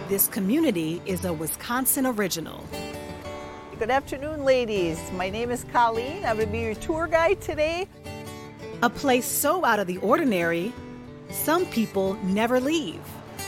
This community is a Wisconsin original. Good afternoon, ladies. My name is Colleen. I'm going to be your tour guide today. A place so out of the ordinary, some people never leave.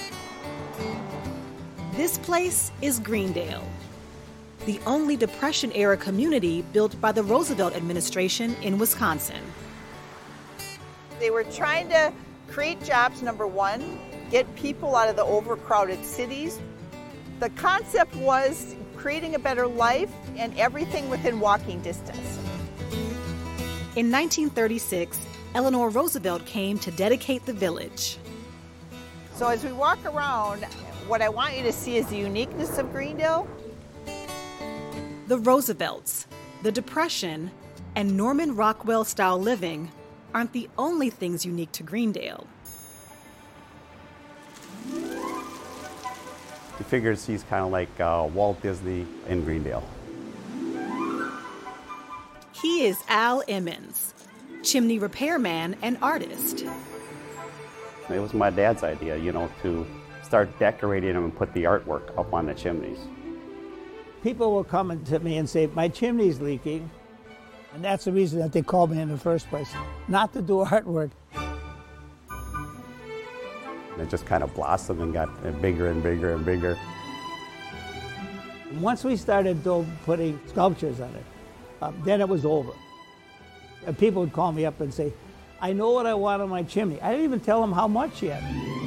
This place is Greendale, the only Depression-era community built by the Roosevelt administration in Wisconsin. They were trying to create jobs, number one, get people out of the overcrowded cities. The concept was creating a better life and everything within walking distance. In 1936, Eleanor Roosevelt came to dedicate the village. So as we walk around, what I want you to see is the uniqueness of Greendale. The Roosevelts, the Depression, and Norman Rockwell-style living aren't the only things unique to Greendale. He figures he's kind of like Walt Disney in Greendale. He is Al Emmons, chimney repairman and artist. It was my dad's idea, to start decorating them and put the artwork up on the chimneys. People will come to me and say, my chimney's leaking. And that's the reason that they called me in the first place, not to do artwork. It just kind of blossomed and got bigger and bigger and bigger. Once we started putting sculptures on it, then it was over. And people would call me up and say, I know what I want on my chimney. I didn't even tell them how much yet.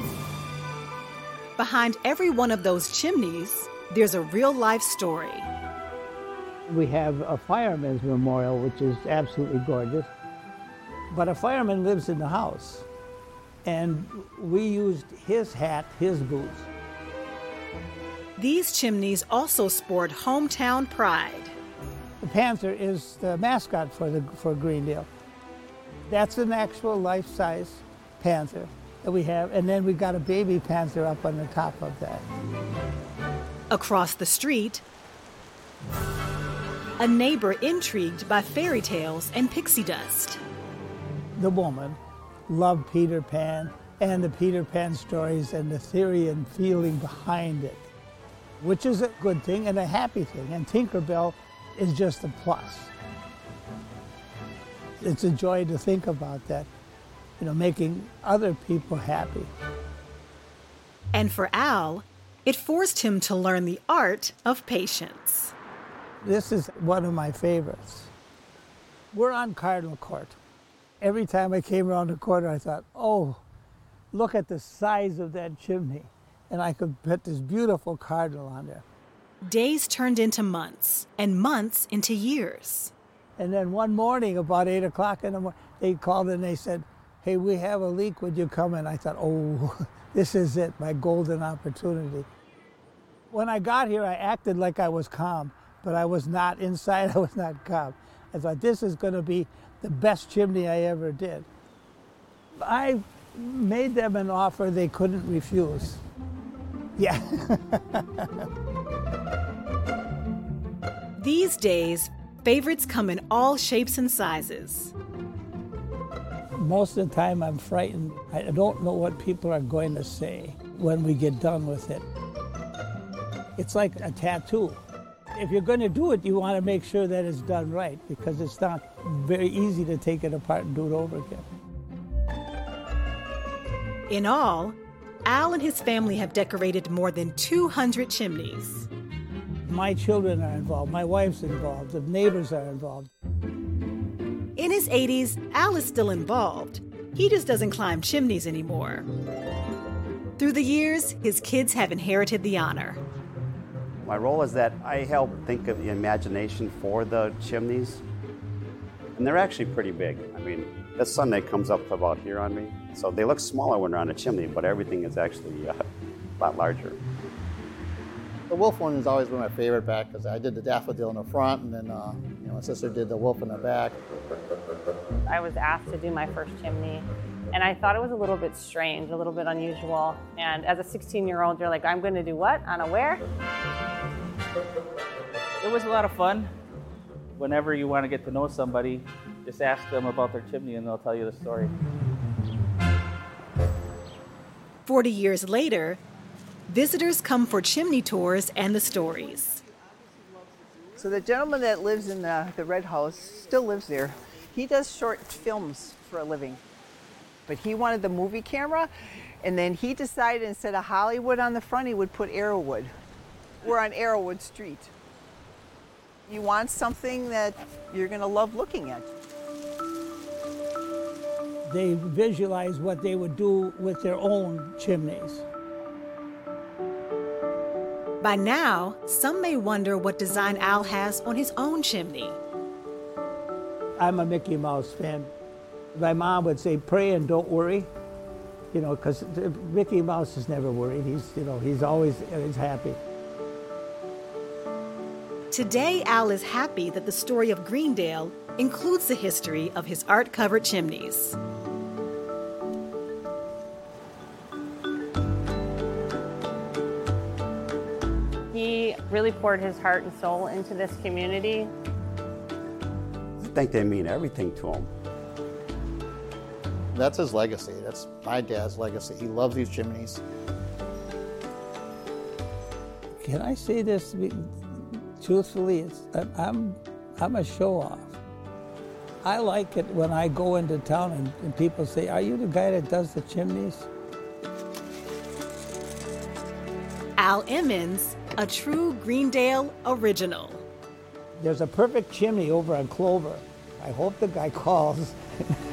Behind every one of those chimneys, there's a real-life story. We have a fireman's memorial, which is absolutely gorgeous. But a fireman lives in the house. And we used his hat, his boots. These chimneys also sport hometown pride. The panther is the mascot for Greendale. That's an actual life-size panther that we have, and then we got a baby panther up on the top of that. Across the street, a neighbor intrigued by fairy tales and pixie dust. The woman loved Peter Pan and the Peter Pan stories and the theory and feeling behind it, which is a good thing and a happy thing. And Tinkerbell is just a plus. It's a joy to think about that, making other people happy. And for Al, it forced him to learn the art of patience. This is one of my favorites. We're on Cardinal Court. Every time I came around the corner, I thought, oh, look at the size of that chimney. And I could put this beautiful cardinal on there. Days turned into months, and months into years. And then one morning, about 8 o'clock in the morning, they called and they said, hey, we have a leak, would you come in? I thought, oh, this is it, my golden opportunity. When I got here, I acted like I was calm, but I was not inside, I was not calm. I thought, this is going to be the best chimney I ever did. I made them an offer they couldn't refuse. Yeah. These days, favorites come in all shapes and sizes. Most of the time I'm frightened. I don't know what people are going to say when we get done with it. It's like a tattoo. If you're going to do it, you want to make sure that it's done right, because it's not very easy to take it apart and do it over again. In all, Al and his family have decorated more than 200 chimneys. My children are involved, my wife's involved, the neighbors are involved. In his 80s, Al is still involved. He just doesn't climb chimneys anymore. Through the years, his kids have inherited the honor. My role is that I help think of the imagination for the chimneys. And they're actually pretty big. I mean, the Sunday comes up to about here on me. So they look smaller when they're on a chimney, but everything is actually a lot larger. The wolf one has always been my favorite back, because I did the daffodil in the front, and then my sister did the wolf in the back. I was asked to do my first chimney, and I thought it was a little bit strange, a little bit unusual. And as a 16-year-old, you're like, I'm going to do what? On a where? It was a lot of fun. Whenever you want to get to know somebody, just ask them about their chimney and they'll tell you the story. 40 years later, visitors come for chimney tours and the stories. So the gentleman that lives in the red house still lives there. He does short films for a living. But he wanted the movie camera, and then he decided instead of Hollywood on the front, he would put Arrowwood. We're on Arrowwood Street. You want something that you're going to love looking at. They visualize what they would do with their own chimneys. By now, some may wonder what design Al has on his own chimney. I'm a Mickey Mouse fan. My mom would say, pray and don't worry, because Mickey Mouse is never worried. He's always happy. Today, Al is happy that the story of Greendale includes the history of his art-covered chimneys. He really poured his heart and soul into this community. I think they mean everything to him. That's his legacy. That's my dad's legacy. He loves these chimneys. Can I say this truthfully? I'm a show-off. I like it when I go into town and people say, are you the guy that does the chimneys? Al Emmons, a true Greendale original. There's a perfect chimney over on Clover. I hope the guy calls.